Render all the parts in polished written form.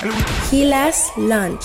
Gila's Lunch.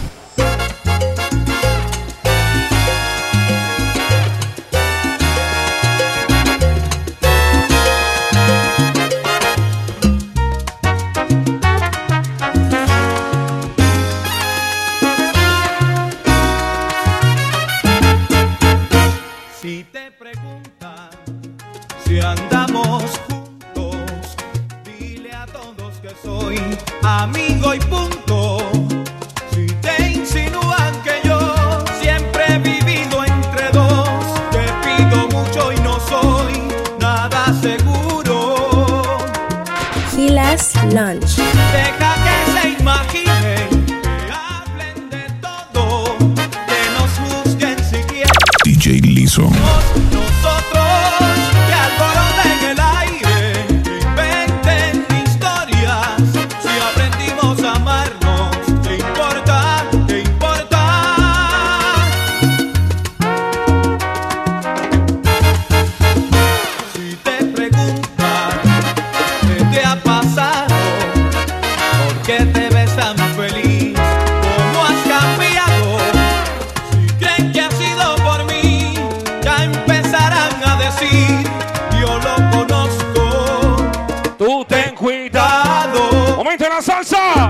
Si te preguntan si andamos juntos, dile a todos que soy amigo y punto. Si te insinúan que yo siempre he vivido entre dos, te pido mucho y no soy nada seguro. Gila's Lunch. Deja que se imaginen, que hablen de todo, que nos juzguen si quieren. DJ Lizzo. Nosotros que alboroten el aire, que inventen historias. Si aprendimos a amarnos, ¿qué importa? ¿Qué importa? Si te preguntan qué te ha pasado, ¿por qué te ves tan feliz? ¿Cómo has cambiado? Si creen que ha sido por mí, ya empezarán a decir, yo lo conozco. Tú ten cuidado. Momento en la salsa.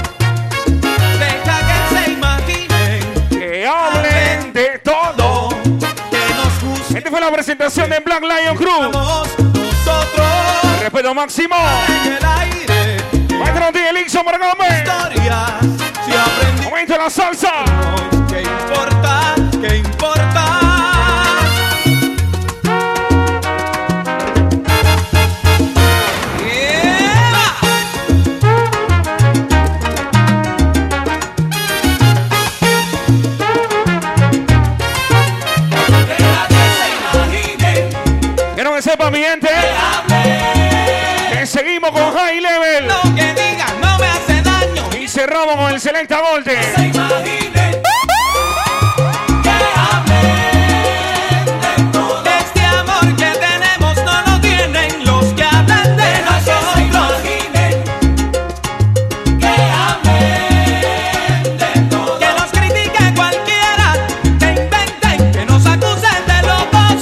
Deja que se imaginen, Que hablen de todo. que nos juzguen. Esta fue la presentación de Black Lion Crew. Nosotros Respeto máximo. en el aire, Maestro DJ Lizzo para Gómez. historias. Si aprendimos, Momento en la salsa. ¿qué importa? ¿Qué importa? Quiero que sepa mi gente que seguimos con High Level Lo que digan no me hace daño. y cerramos con el Selecta Golden. Se imaginen que hablen de todo. Este amor que tenemos no lo tienen los que hablan de nosotros. Se imaginen que hablen de todo. Que nos critique cualquiera, que inventen, que nos acusen de locos.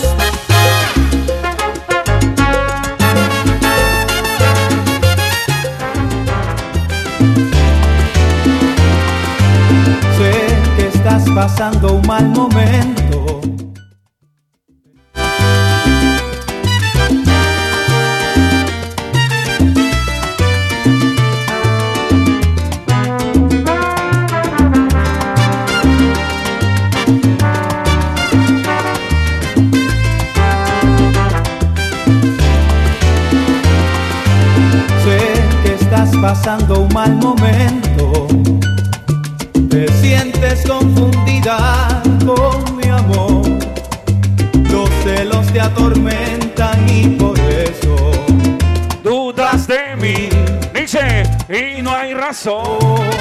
Sé que estás pasando un mal momento. Sé que estás pasando un mal momento. Te sientes confundida con mi amor. Los celos te atormentan y por eso Dudas de mí. Dice, y no hay razón.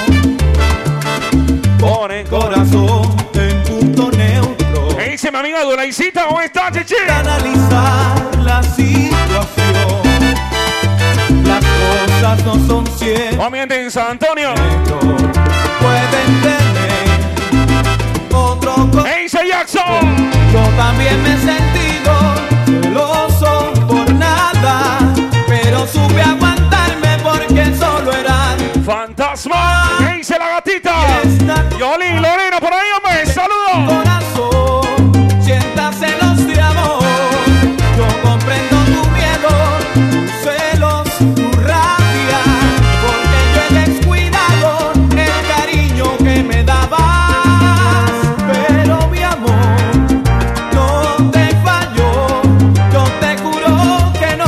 pone corazón en punto neutro. ¿Qué dice mi amiga Doraicita? ¿Cómo está, Chichi? Analizar la situación. Las cosas no son ciertas. Obviamente en San Antonio. Pueden tener otro ¿Qué dice Jackson? Yo también me he sentido celoso por nada, pero supe aguantarme porque solo eran Fantasma. ¿Qué dice la gatita? fiestas. Yoli, Lorena, por ahí, hombre. Saludos. Corazón, sienta celos de amor. Yo comprendo tu miedo, tus celos, tu rabia, porque yo he descuidado el cariño que me dabas. Pero mi amor no te falló, yo te juro que no.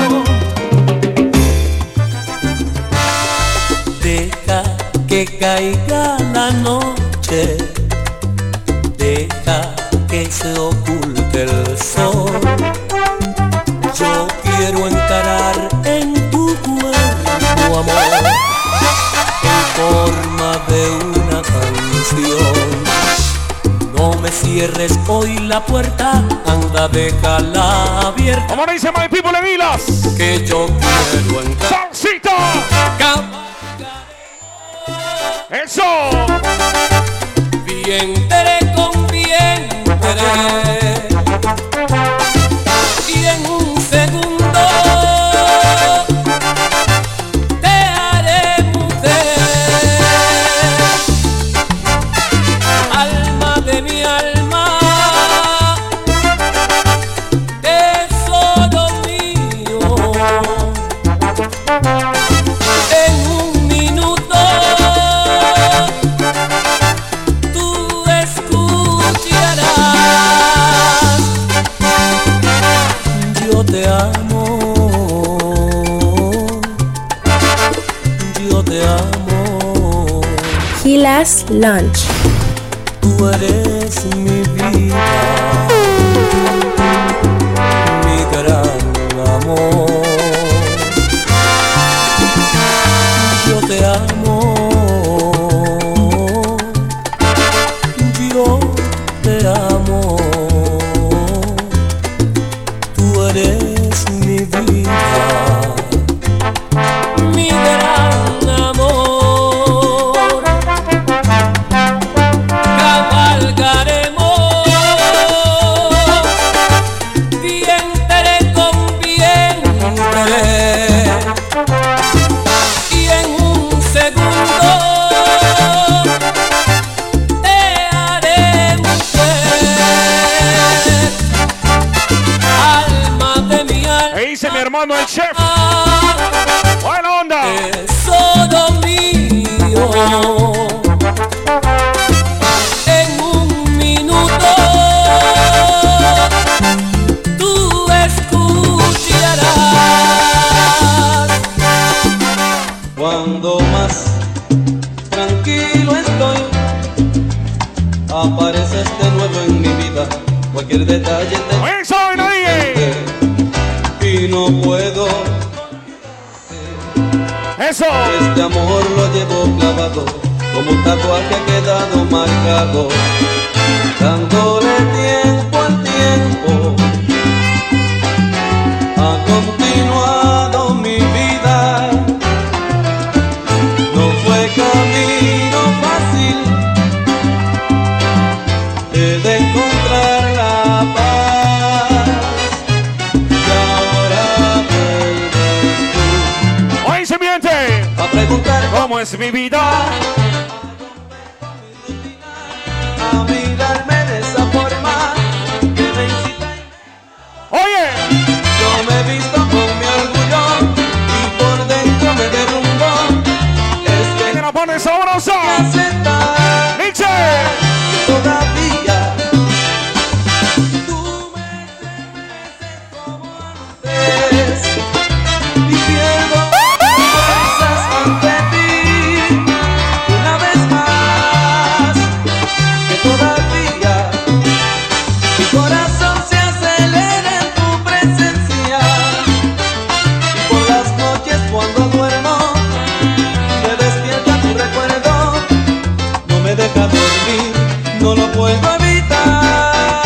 Deja que caiga la noche, deja que se oculte el sol. Yo quiero encarar en tu cuerpo, amor, en forma de una canción. No me cierres hoy la puerta, anda, déjala abierta, Como dice My People en Hilas. que yo quiero encarar. ¡Salsita! Eso. Vientre con vientre. Y en un segundo te haré mujer. Alma de mi alma, tesoro mío. En un minuto tú escucharás. Yo te amo, yo te amo. Gilas Lunch. Tú eres mi vida, mi gran amor. Yo te amo, yo te amo. Tú eres mi vida, mi gran amor. Cabalgaremos vientre con vientre. Y en un segundo te haré mujer. Alma de mi alma, Ahí dice mi hermano el chef. Buena onda. tesoro mío. En un minuto tú escucharás. Cuando más tranquilo estoy, apareces de nuevo en mi vida. Cualquier detalle te Eso, nadie. y no puedo. Eso. Este amor lo llevo clavado, como un tatuaje ha quedado marcado, dándole tiempo al tiempo. Ha continuado mi vida, no fue camino fácil, he de encontrar la paz, y ahora vuelves Hoy se miente. tú a preguntar ¿Cómo es mi vida? a mirarme de esa forma que me incita. Oye. Yo me he visto con mi orgullo y por dentro me derrumbo. Es Que que la pone sabrosa. aceptar Nietzsche. que todavía tú me tienes como antes y pierdo fuerzas ante ti una vez más. Que todavía mi corazón se acelera en tu presencia y por las noches cuando duermo me despierta tu recuerdo, no me deja dormir, no lo puedo evitar.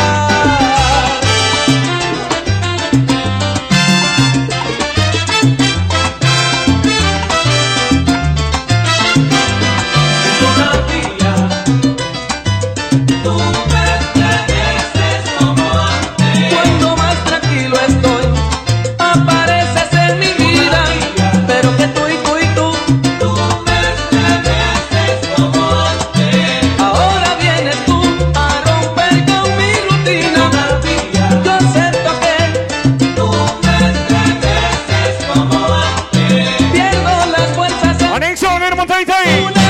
Todavía tú me tienes como antes. Cuando más tranquilo estoy, apareces en mi vida, pero que tú me tienes como antes. Ahora vienes tú a romper con mi rutina. Yo acepto que tú me tienes como antes. Pierdo las fuerzas en Anexo, Nero Montaita ahí. una vez más.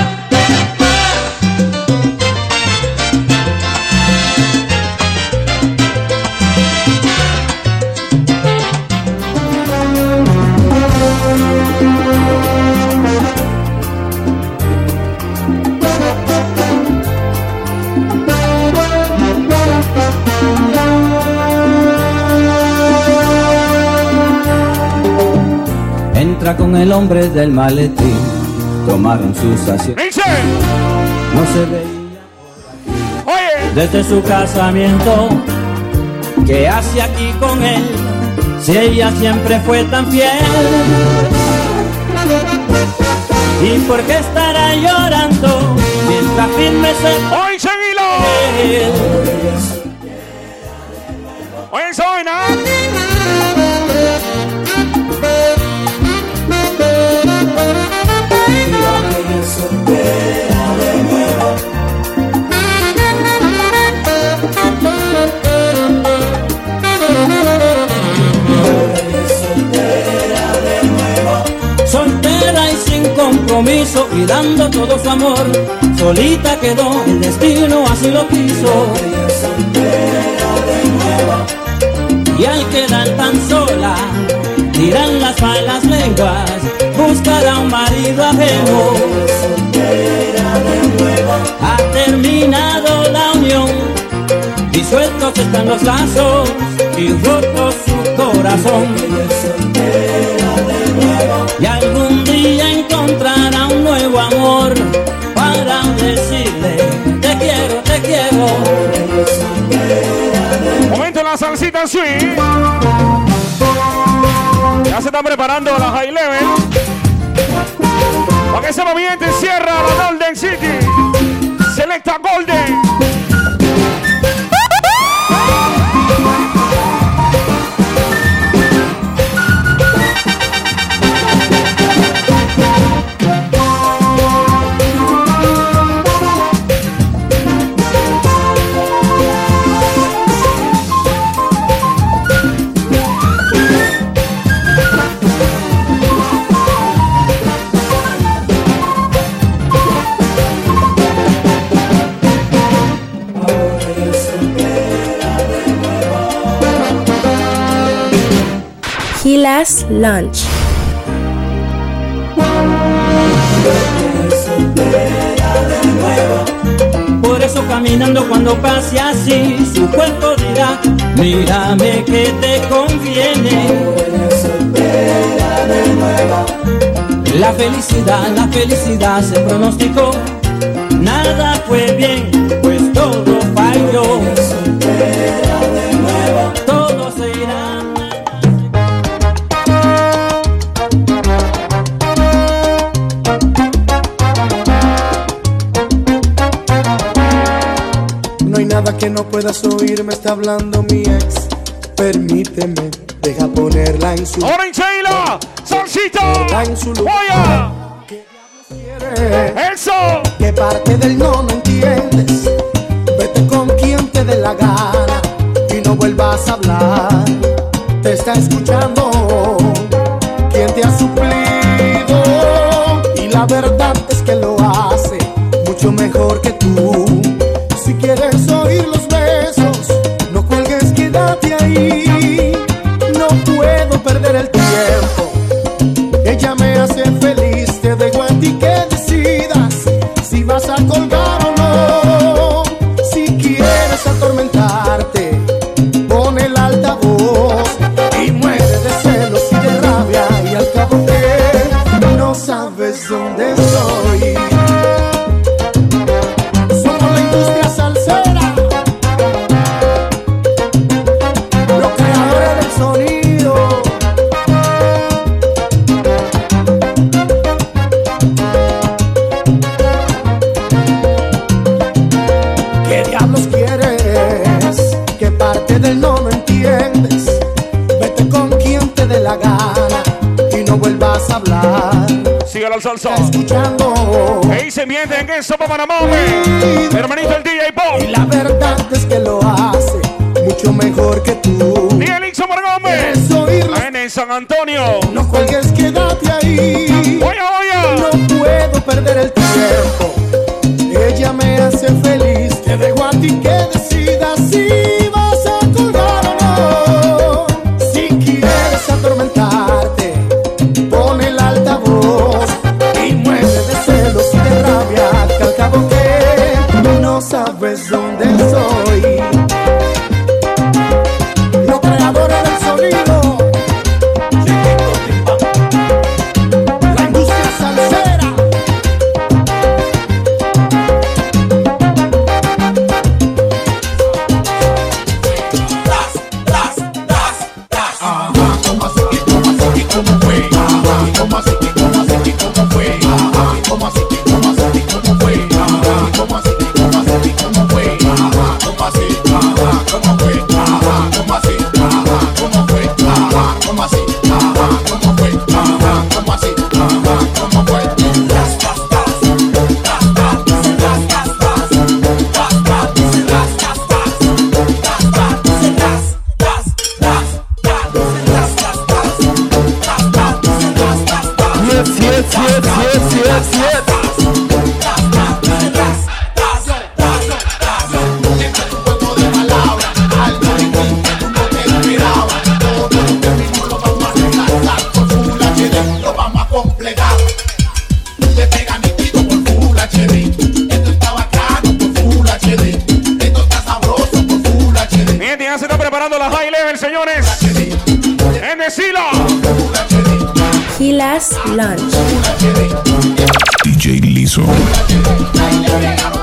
Entra con el hombre del maletín, tomaron sus asientos, Nietzsche. no se veía Oye. desde su casamiento. ¿Qué hace aquí con él? Si ella siempre fue tan fiel. ¿Y por qué estará vaya llorando mientras firme se ¡Hoy seguilo! él. ¡Oye, suena! Soltera y sin compromiso y dando todo su amor, solita quedó, el destino así lo quiso. Y al quedar tan sola, dirán las malas lenguas, buscará un marido ajeno. Ha terminado la unión, disueltos están los lazos y roto su corazón. Y algún día encontrará un nuevo amor para decirle te quiero, te quiero. Momento de la salsita sweet. Ya se están preparando la high level. Para que se moviente cierra la Golden City. Selecta Golden. Gilas Lunch. Por eso caminando cuando pase así, su cuerpo dirá, mírame que te conviene. La felicidad se pronosticó, nada fue bien, pues todo falló. Todo se irá. No hay nada que no puedas oír, me está hablando mi ex. Permíteme, deja ponerla en su Ahora en Sheila, salsita. en su lugar. Oye, ¿Qué diablos quieres? eso. ¿Qué parte del no entiendes? Vete con quien te dé la gana y no vuelvas a hablar. Te está escuchando quien te ha suplido y la verdad es que lo hace mucho mejor que tú. Si quieres oír los besos, no cuelgues, quédate ahí. No puedo perder el tiempo. Ella me hace feliz, te dejo a ti que decidas si vas a colgar o no. Si quieres atormentarte, pon el altavoz y muere de celos y de rabia. Y al cabo que no sabes dónde estoy. Somos la industria salsera, los creadores del sonido. ¿Qué diablos quieres? ¿Qué parte del no entiendes? Vete con quien te dé la gana y no vuelvas a hablar. Sigue la salsa. Escuchando. Ahí se miente en eso para Panamá, hermanito el DJ Y Pop. la verdad es que lo hace mucho mejor que tú. Día Elixo Morgómez. ¿Quieres oírlo? En San Antonio. No cuelgues, quédate ahí. Oye, oye. No puedo perder el tiempo. Ella me hace feliz. Te dejo a ti que decidas si vas a colgar o no. Si quieres atormentarte, pon el altavoz y muere de celos y de rabia. Que al cabo que no sabes dónde soy. Los creadores del sonido, la industria llegando la high level, señores. En estilo. Gilas Lunch. DJ Lizo. Ahí le pegaron